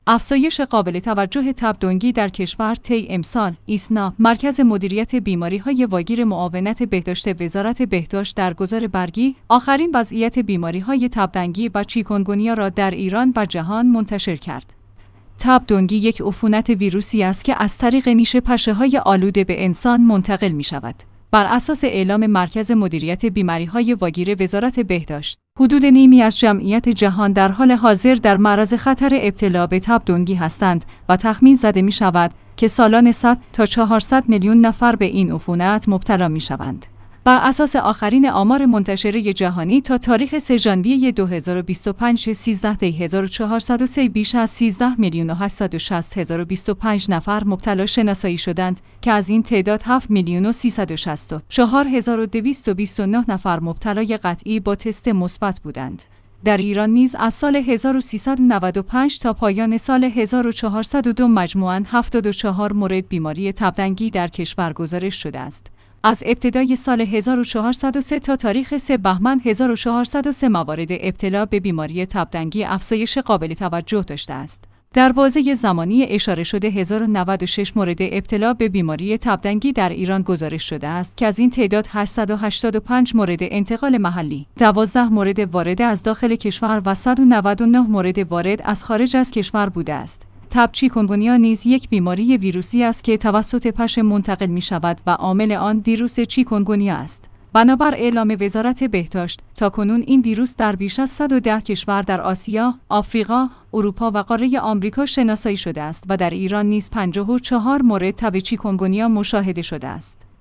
افزایش قابل توجه تب دنگی در کشور طی امسال، ایسنا، مرکز مدیریت بیماری‌های واگیر معاونت بهداشت وزارت بهداشت در گزار برگی، آخرین وضعیت بیماری‌های تب دنگی و چیکونگونیا را در ایران و جهان منتشر کرد. تب دنگی یک عفونت ویروسی است که از طریق نیش پشه‌های آلوده به انسان منتقل می‌شود. بر اساس اعلام مرکز مدیریت بیماری‌های واگیر وزارت بهداشت، حدود نیمی از جمعیت جهان در حال حاضر در معرض خطر ابتلا به تب دنگی هستند و تخمین زده می‌شود که سالانه 100 تا 400 میلیون نفر به این عفونت مبتلا می‌شوند. بر اساس آخرین آمار منتشره جهانی تا تاریخ 3 ژانویه 2025 13403 بیش از 13,860,025 نفر مبتلا شناسایی شدند که از این تعداد 7,364,229 نفر مبتلای قطعی با تست مثبت بودند. در ایران نیز از سال 1395 تا پایان سال 1402 مجموعاً 74 مورد بیماری تب دنگی در کشور گزارش شده است. از ابتدای سال 1403 تا تاریخ 3 بهمن 1403 موارد ابتلا به بیماری تب دنگی افزایش قابل توجه داشته است. در بازه زمانی اشاره شده 1096 مورد ابتلا به بیماری تب دنگی در ایران گزارش شده است که از این تعداد 885 مورد انتقال محلی، 12 مورد وارد از داخل کشور و 199 مورد وارد از خارج از کشور بوده است. تب چیکونگونیا نیز یک بیماری ویروسی است که توسط پشه منتقل می شود و عامل آن ویروس چیکونگونیا است. بنابر اعلام وزارت بهداشت، تاکنون این ویروس در بیش از 110 کشور در آسیا، آفریقا، اروپا و قاره آمریکا شناسایی شده است و در ایران نیز 54 مورد تب چیکونگونیا مشاهده شده است.